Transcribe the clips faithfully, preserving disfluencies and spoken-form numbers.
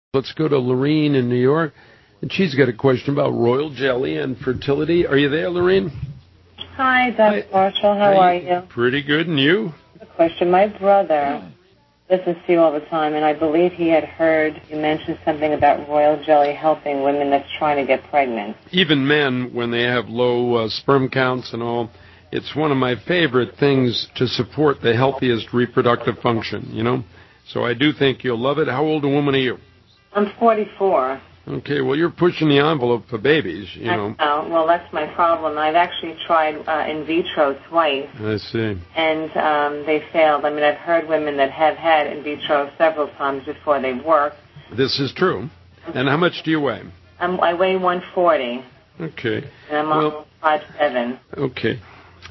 Let's go to Lorene in New York, and she's got a question about royal jelly and fertility. Are you there, Lorene? Hi, Doctor Hi. Marshall. How Hi. are you? Pretty good, and you? A question. My brother listens to you all the time, and I believe he had heard you mention something about royal jelly helping women that's trying to get pregnant. Even men, when they have low uh, sperm counts and all, it's one of my favorite things to support the healthiest reproductive function, you know? So I do think you'll love it. How old a woman are you? I'm forty-four. Okay, well, you're pushing the envelope for babies, you know. I know. Well, that's my problem. I've actually tried uh, in vitro twice. I see. And um, they failed. I mean, I've heard women that have had in vitro several times before they work. This is true. And how much do you weigh? I'm, I weigh one forty. Okay. And I'm well, almost five seven. Okay.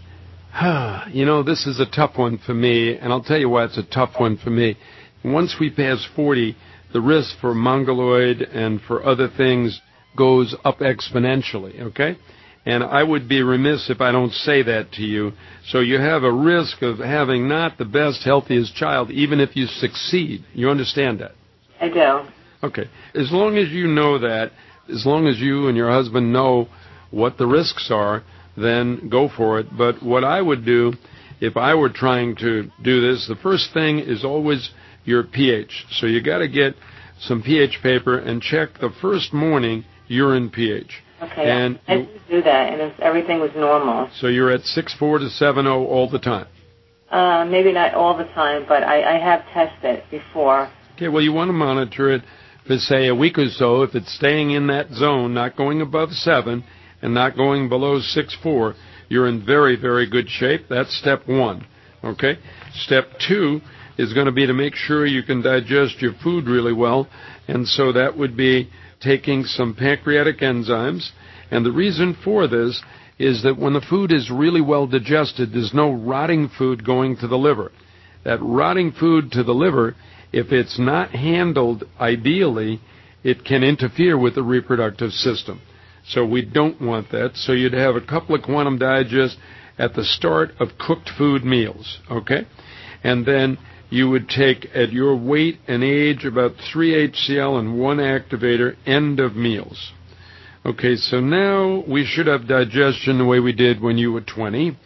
You know, this is a tough one for me, and I'll tell you why it's a tough one for me. Once we pass forty, the risk for mongoloid and for other things goes up exponentially, okay? And I would be remiss if I don't say that to you. So you have a risk of having not the best, healthiest child, even if you succeed. You understand that? I do. Okay. As long as you know that, as long as you and your husband know what the risks are, then go for it. But what I would do if I were trying to do this, the first thing is always your pH. So you got to get some pH paper and check the first morning urine pH. Okay, and I did do that, and it's, everything was normal. So you're at six four to seven zero all the time? Uh, maybe not all the time, but I, I have tested before. Okay, well, you want to monitor it for, say, a week or so. If it's staying in that zone, not going above seven and not going below six four, you're in very, very good shape. That's step one, okay? Step two is going to be to make sure you can digest your food really well, and so that would be taking some pancreatic enzymes. And the reason for this is that when the food is really well digested, there's no rotting food going to the liver. That rotting food to the liver, if it's not handled ideally, it can interfere with the reproductive system. So we don't want that. So you'd have a couple of quantum digests at the start of cooked food meals, okay? And then you would take, at your weight and age, about three H C L and one activator, end of meals. Okay, so now we should have digestion the way we did when you were twenty.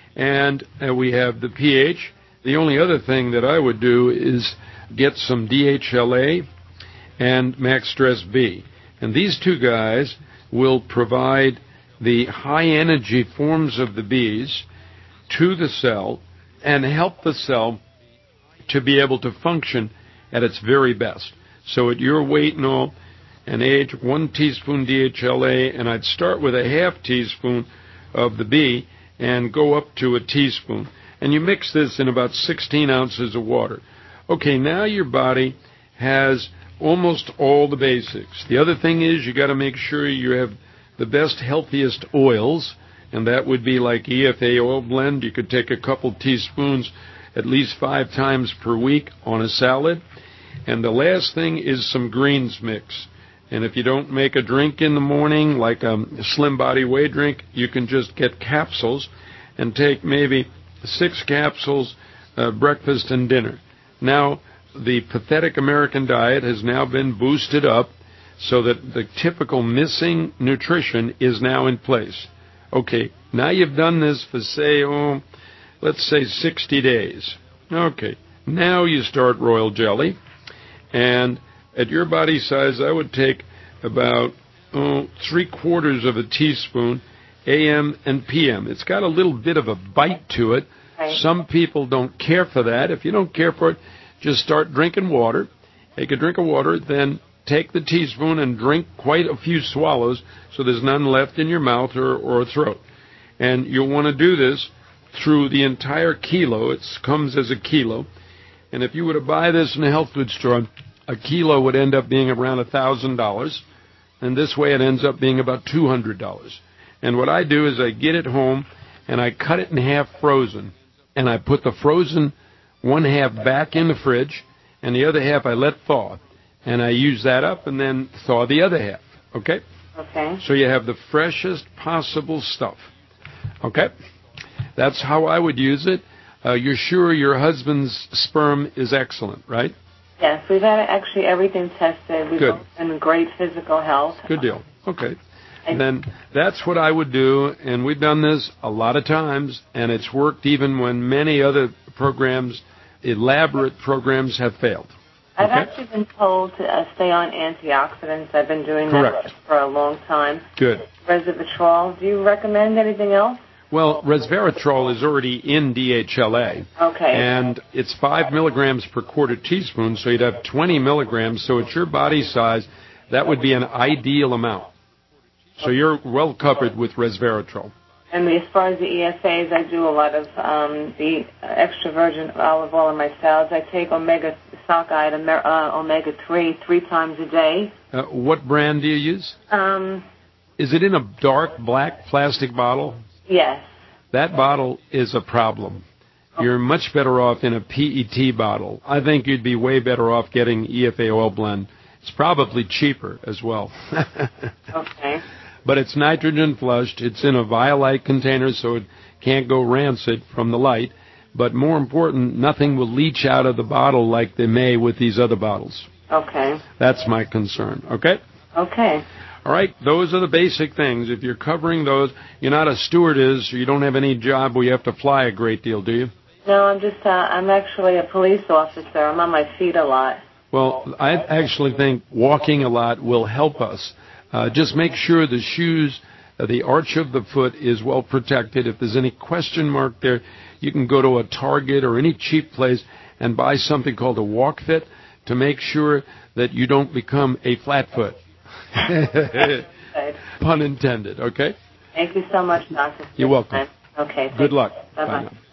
And uh, we have the pH. The only other thing that I would do is get some D H L A and Max Stress B. And these two guys will provide the high-energy forms of the bees to the cell and help the cell to be able to function at its very best. So at your weight and all and age, one teaspoon D H L A, and I'd start with a half teaspoon of the B and go up to a teaspoon. And you mix this in about sixteen ounces of water. Okay, now your body has almost all the basics. The other thing is you got to make sure you have the best, healthiest oils, and that would be like E F A oil blend. You could take a couple teaspoons at least five times per week on a salad. And the last thing is some greens mix. And if you don't make a drink in the morning, like a Slim Body Whey drink, you can just get capsules and take maybe six capsules, uh, breakfast and dinner. Now, the pathetic American diet has now been boosted up so that the typical missing nutrition is now in place. Okay, now you've done this for, say, oh, let's say sixty days. Okay, now you start royal jelly, and at your body size, I would take about oh, three quarters of a teaspoon, A M and P M. It's got a little bit of a bite to it. Some people don't care for that. If you don't care for it, just start drinking water. Take a drink of water, then take the teaspoon and drink quite a few swallows so there's none left in your mouth or, or throat. And you'll want to do this through the entire kilo. It comes as a kilo. And if you were to buy this in a health food store, a kilo would end up being around one thousand dollars. And this way it ends up being about two hundred dollars. And what I do is I get it home and I cut it in half frozen. And I put the frozen one half back in the fridge and the other half I let thaw. And I use that up and then thaw the other half. Okay? Okay. So you have the freshest possible stuff. Okay? That's how I would use it. Uh, you're sure your husband's sperm is excellent, right? Yes, we've had actually everything tested. We've Good. both been in great physical health. Good deal. Okay. And then that's what I would do, and we've done this a lot of times, and it's worked even when many other programs, elaborate programs, have failed. Okay? I've actually been told to uh, stay on antioxidants. I've been doing Correct. that for a long time. Good. Resveratrol. Do you recommend anything else? Well, resveratrol is already in D H L A. Okay. And it's five milligrams per quarter teaspoon, so you'd have twenty milligrams. So at your body size, that would be an ideal amount. So you're well covered with resveratrol. And as far as the E S As, I do a lot of um, the extra virgin olive oil in my salads. I take omega sockeye, uh, omega three, three times a day. Uh, what brand do you use? Um, Is it in a dark black plastic bottle? Yes. That bottle is a problem. You're much better off in a P E T bottle. I think you'd be way better off getting E F A oil blend. It's probably cheaper as well. Okay. But it's nitrogen flushed. It's in a Violite container, so it can't go rancid from the light. But more important, nothing will leach out of the bottle like they may with these other bottles. Okay. That's my concern. Okay? Okay. All right, those are the basic things. If you're covering those, you're not a stewardess, or you don't have any job where you have to fly a great deal, do you? No, I'm just, uh, I'm actually a police officer. I'm on my feet a lot. Well, I actually think walking a lot will help us. Uh, just make sure the shoes, uh, the arch of the foot is well protected. If there's any question mark there, you can go to a Target or any cheap place and buy something called a walk fit to make sure that you don't become a flat foot. Pun intended, okay? Thank you so much, Doctor You're welcome. Okay. Good luck. Bye-bye. Bye now.